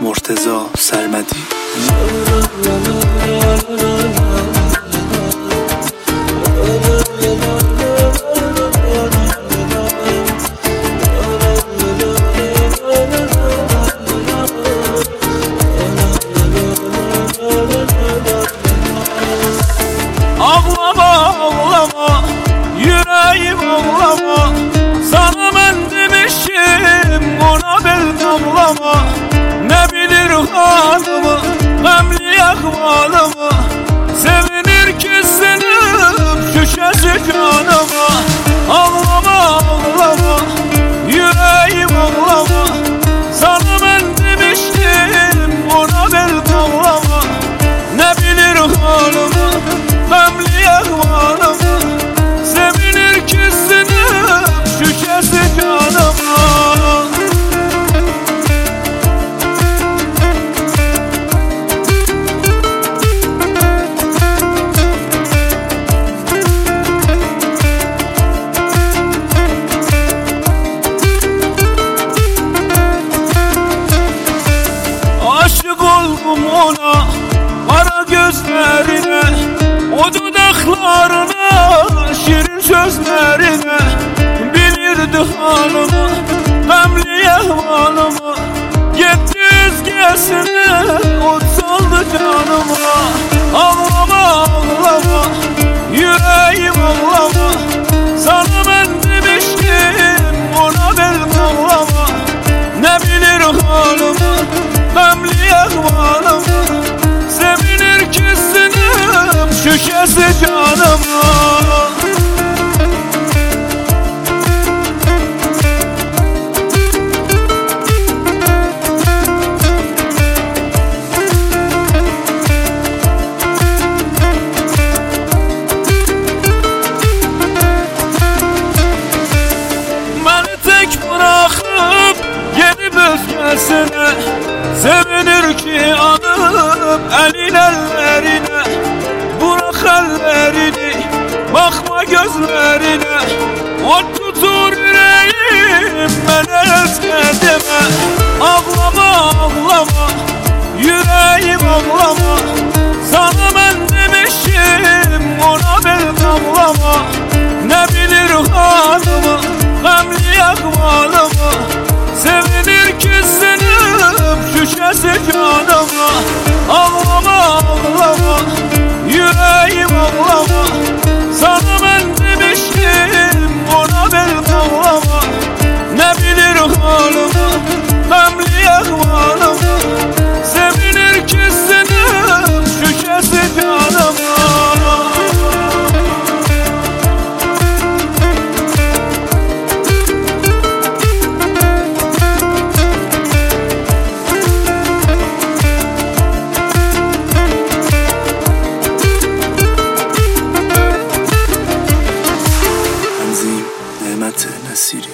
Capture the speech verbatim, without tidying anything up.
مرتضی سرمدی. Ağlama ağlama yüreğim ağlama, sana ben demişim ona bel ağlama. Ne bilir halımı memli ahvalımı, sevinir ki senin şüşesi canıma. Ağlama ağlama yüreğim ağlama, sana ben demiştim ona bel ağlama. Ne bilir halımı memli ahvalımı, sevinir ki senin şüşesi canıma. Aşık oldum ona, kara gözlerine, o dudaklarına, şirin sözlerine. Bilirdi halımı, memli ahvalımı, gitti özgesine, o saldı canıma. Ağlama ağlama yüreğim ağlama, sana ben demiştim ona bel ağlama. Ne bilir halımı memli ahvalımı, sevinir ki senin şüşesi canıma. Beni tek bırakıp gidip özgesine, sevinir ki anıp elin ellerine. Bırak ellerini, bakma gözlerine, o tutur yüreğim beni özledime. Ağlama ağlama yüreğim ağlama, sana ben demişim ona bel ağlama. Ne bilir halımı memli ahvalımı, sevinir ki senin şüşesi canıma. Ağlama ağlama yüreğim ağlama, sana ben demiştim ona bel ağlama. Ne bilir halımı memli ahvalımı, sevinir ki senin şüşesi canıma. نعمت نصیری.